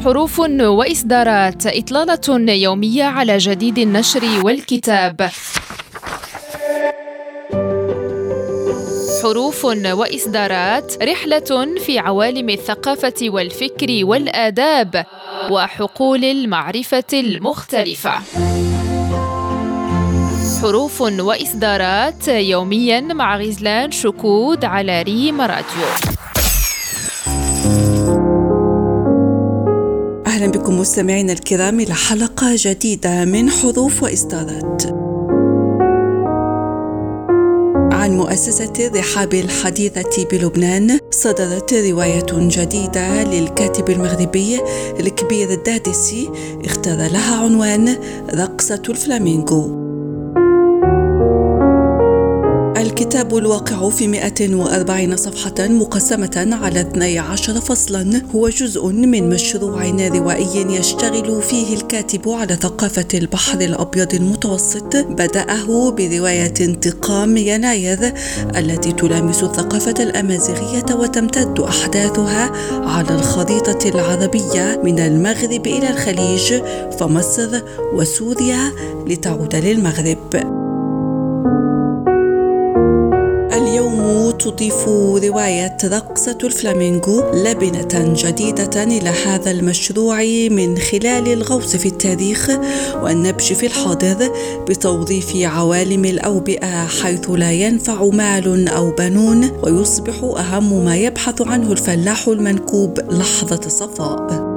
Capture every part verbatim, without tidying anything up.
حروف وإصدارات، إطلالة يومية على جديد النشر والكتاب. حروف وإصدارات، رحلة في عوالم الثقافة والفكر والآداب وحقول المعرفة المختلفة. حروف وإصدارات يومياً مع غزلان شكود على ريم راديو. أهلا بكم مستمعينا الكرام إلى حلقة جديدة من حروف وإصدارات. عن مؤسسة الرحاب الحديثة بلبنان صدرت رواية جديدة للكاتب المغربي الكبير الدادسي اختار لها عنوان رقصة الفلامينغو. الكتاب الواقع في مئة وأربعين صفحة مقسمة على اثني عشر فصلا هو جزء من مشروع روائي يشتغل فيه الكاتب على ثقافة البحر الأبيض المتوسط، بدأه برواية انتقام يناير التي تلامس الثقافة الأمازيغية وتمتد أحداثها على الخريطة العربية من المغرب إلى الخليج فمصر وسوريا لتعود للمغرب. اليوم تضيف رواية رقصة الفلامينغو لبنة جديدة إلى هذا المشروع من خلال الغوص في التاريخ والنبش في الحاضر بتوظيف عوالم الأوبئة حيث لا ينفع مال أو بنون ويصبح أهم ما يبحث عنه الفلاح المنكوب لحظة صفاء.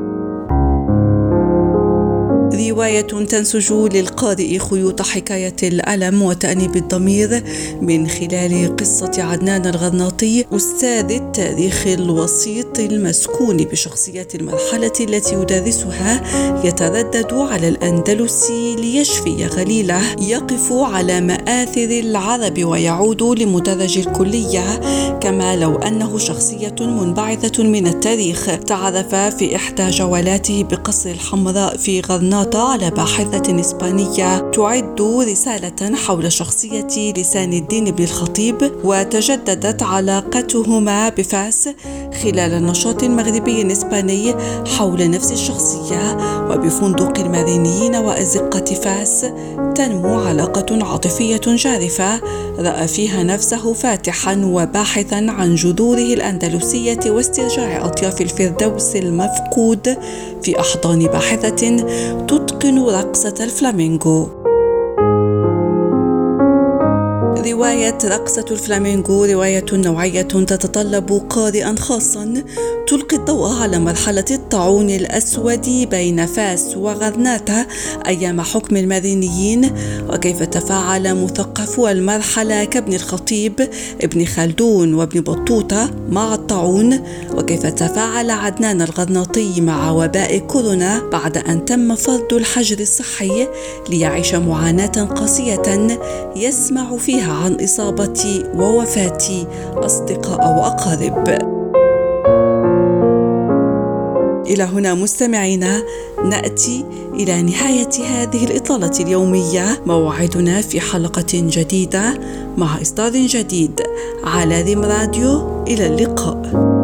رواية تنسج للقارئ خيوط حكاية الألم وتأنيب الضمير من خلال قصة عدنان الغرناطي أستاذ التاريخ الوسيط المسكون بشخصية المرحلة التي يدرسها، يتردد على الأندلس ليشفي غليله، يقف على مآثر العرب ويعود لمدرج الكلية، كما لو أنه شخصية منبعثة من التاريخ. تعرف في إحدى جولاته بقصر الحمراء في غرناطة على باحثة إسبانية تعد رسالة حول شخصية لسان الدين بن الخطيب، وتجددت علاقتهما بفاس خلال النشاط المغربي إسباني حول نفس الشخصية، وبفندق المارينيين وأزقة فاس تنمو علاقة عاطفية جارفة رأى فيها نفسه فاتحا وباحثا عن جذوره الأندلسية واسترجاع أطياف الفردوس المفقود في أحضان باحثة تتقن رقصة الفلامينغو. رواية رقصة الفلامينغو رواية نوعية تتطلب قارئا خاصا تلقي الضوء على مرحلة الطاعون الأسود بين فاس وغرناطة أيام حكم المارينيين، وكيف تفاعل مثقفو المرحلة كابن الخطيب ابن خلدون وابن بطوطة مع الطاعون، وكيف تفاعل عدنان الغرناطي مع وباء كورونا بعد أن تم فرض الحجر الصحي ليعيش معاناة قاسية يسمع فيها عن إصابة ووفاة أصدقاء وأقارب. إلى هنا مستمعينا نأتي إلى نهاية هذه الإطلالة اليومية، موعدنا في حلقة جديدة مع إصدار جديد على ريم راديو. إلى اللقاء.